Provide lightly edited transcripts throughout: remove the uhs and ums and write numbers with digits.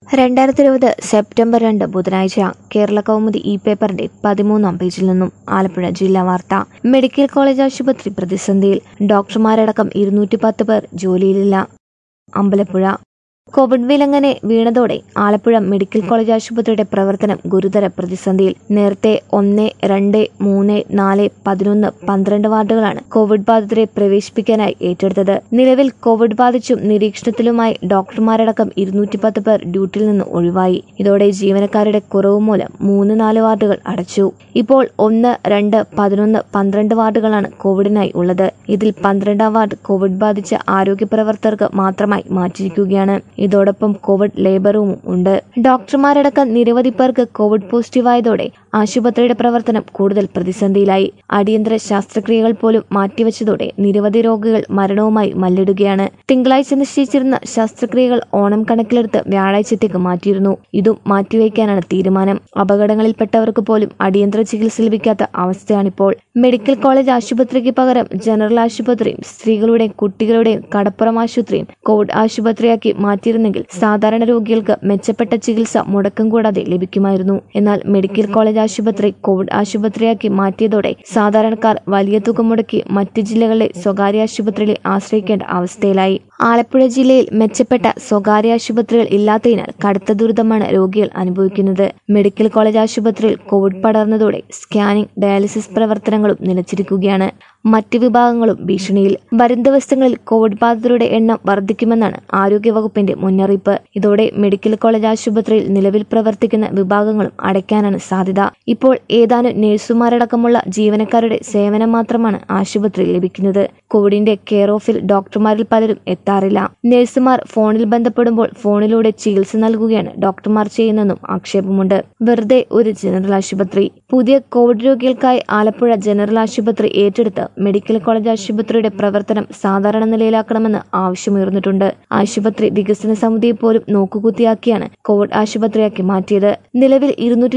2020 September 2 ബുധനാഴ്ച കേരള കൗമുദി പേപ്പറിന്റെ 13-ാം പേജിൽ നിന്നും ആലപ്പുഴ ജില്ലാ വാർത്ത. മെഡിക്കൽ കോളേജ് ആശുപത്രി പ്രതിസന്ധിയിൽ, ഡോക്ടർമാരടക്കം 210 പേർ ജോലിയിലില്ല. അമ്പലപ്പുഴ. കോവിഡ് വിലങ്ങനെ വീണതോടെ ആലപ്പുഴ മെഡിക്കൽ കോളേജ് ആശുപത്രിയുടെ പ്രവർത്തനം ഗുരുതര പ്രതിസന്ധിയിൽ. നേരത്തെ 1, 2, 3, 4, 11, 12 വാർഡുകളാണ് കോവിഡ് ബാധിതരെ പ്രവേശിപ്പിക്കാനായി ഏറ്റെടുത്തത്. നിലവിൽ കോവിഡ് ബാധിച്ചും നിരീക്ഷണത്തിലുമായി ഡോക്ടർമാരടക്കം 210 പേർ ഡ്യൂട്ടിയിൽ നിന്ന് ഒഴിവായി. ഇതോടെ ജീവനക്കാരുടെ കുറവ് മൂലം 3, 4 വാർഡുകൾ അടച്ചു. ഇപ്പോൾ 1, 2, 11, 12 വാർഡുകളാണ് കോവിഡിനായി ഉള്ളത്. ഇതിൽ 12-ാം വാർഡ് കോവിഡ് ബാധിച്ച ആരോഗ്യ പ്രവർത്തകർക്ക് മാത്രമായി മാറ്റിയിരിക്കുകയാണ്. ഇതോടൊപ്പം കോവിഡ് ലേബർ റൂമും ഉണ്ട്. ഡോക്ടർമാരടക്കം നിരവധി പേർക്ക് കോവിഡ് പോസിറ്റീവായതോടെ ആശുപത്രിയുടെ പ്രവർത്തനം കൂടുതൽ പ്രതിസന്ധിയിലായി. അടിയന്തര ശസ്ത്രക്രിയകൾ പോലും മാറ്റിവെച്ചതോടെ നിരവധി രോഗികൾ മരണവുമായി മല്ലിടുകയാണ്. തിങ്കളാഴ്ച നിശ്ചയിച്ചിരുന്ന ശസ്ത്രക്രിയകൾ ഓണം കണക്കിലെടുത്ത് വ്യാഴാഴ്ചത്തേക്ക് മാറ്റിയിരുന്നു. ഇതും മാറ്റിവെക്കാനാണ് തീരുമാനം. അപകടങ്ങളിൽപ്പെട്ടവർക്ക് പോലും അടിയന്തര ചികിത്സ ലഭിക്കാത്ത അവസ്ഥയാണിപ്പോൾ. മെഡിക്കൽ കോളേജ് ആശുപത്രിക്ക് പകരം ജനറൽ ആശുപത്രിയും സ്ത്രീകളുടെയും കുട്ടികളുടെയും കടപ്പുറം ആശുപത്രിയും കോവിഡ് ആശുപത്രിയാക്കി മാറ്റിയിരുന്നെങ്കിൽ സാധാരണ രോഗികൾക്ക് മെച്ചപ്പെട്ട ചികിത്സ മുടക്കം കൂടാതെ ലഭിക്കുമായിരുന്നു. എന്നാൽ മെഡിക്കൽ കോളേജ് ആശുപത്രി കോവിഡ് ആശുപത്രിയാക്കി മാറ്റിയതോടെ സാധാരണക്കാർ വലിയ തുക മുടക്കി മറ്റ് ജില്ലകളിലെ സ്വകാര്യ ആശുപത്രികളെ ആശ്രയിക്കേണ്ട അവസ്ഥയിലായി. ആലപ്പുഴ ജില്ലയിൽ മെച്ചപ്പെട്ട സ്വകാര്യ ആശുപത്രികൾ ഇല്ലാത്തതിനാൽ കടുത്ത ദുരിതമാണ് രോഗികൾ അനുഭവിക്കുന്നത്. മെഡിക്കൽ കോളേജ് ആശുപത്രിയിൽ കോവിഡ് പടർന്നതോടെ സ്കാനിംഗ്, ഡയാലിസിസ് പ്രവർത്തനങ്ങളും നിലച്ചിരിക്കുകയാണ്. മറ്റ് വിഭാഗങ്ങളും ഭീഷണിയിൽ. വരും ദിവസങ്ങളിൽ കോവിഡ് ബാധിതരുടെ എണ്ണം വർദ്ധിക്കുമെന്നാണ് ആരോഗ്യവകുപ്പിന്റെ മുന്നറിയിപ്പ്. ഇതോടെ മെഡിക്കൽ കോളേജ് ആശുപത്രിയിൽ നിലവിൽ പ്രവർത്തിക്കുന്ന വിഭാഗങ്ങളും അടയ്ക്കാനാണ് സാധ്യത. ഇപ്പോൾ ഏതാനും നഴ്സുമാരടക്കമുള്ള ജീവനക്കാരുടെ സേവനം മാത്രമാണ് ആശുപത്രിയിൽ ലഭിക്കുന്നത്. കോവിഡിന്റെ കെയർ ഓഫിൽ ഡോക്ടർമാരിൽ പലരും എത്താറില്ല. നഴ്സുമാർ ഫോണിൽ ബന്ധപ്പെടുമ്പോൾ ഫോണിലൂടെ ചികിത്സ നൽകുകയാണ് ഡോക്ടർമാർ ചെയ്യുന്നതെന്നും ആക്ഷേപമുണ്ട്. വെറുതെ ഒരു ജനറൽ ആശുപത്രി. പുതിയ കോവിഡ് രോഗികൾക്കായി ആലപ്പുഴ ജനറൽ ആശുപത്രി ഏറ്റെടുത്ത് മെഡിക്കൽ കോളേജ് ആശുപത്രിയുടെ പ്രവർത്തനം സാധാരണ നിലയിലാക്കണമെന്ന് ആവശ്യമുയർന്നിട്ടുണ്ട്. ആശുപത്രി വികസന സമിതിയെ പോലും നോക്കുകുത്തിയാക്കിയാണ് കോവിഡ് ആശുപത്രിയാക്കി മാറ്റിയത്. നിലവിൽ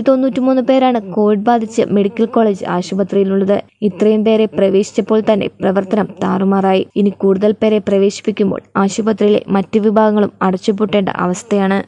293 പേരാണ് കോവിഡ് ബാധിച്ച് മെഡിക്കൽ കോളേജ് ആശുപത്രിയിലുള്ളത്. ഇത്രയും പേരെ പ്രവേശിച്ചപ്പോൾ തന്നെ പ്രവർത്തനം താറുമാറായി. ഇനി കൂടുതൽ പേരെ പ്രവേശിപ്പിക്കുമ്പോൾ ആശുപത്രിയിലെ മറ്റ് വിഭാഗങ്ങളും അടച്ചുപൂട്ടേണ്ട അവസ്ഥയാണ്.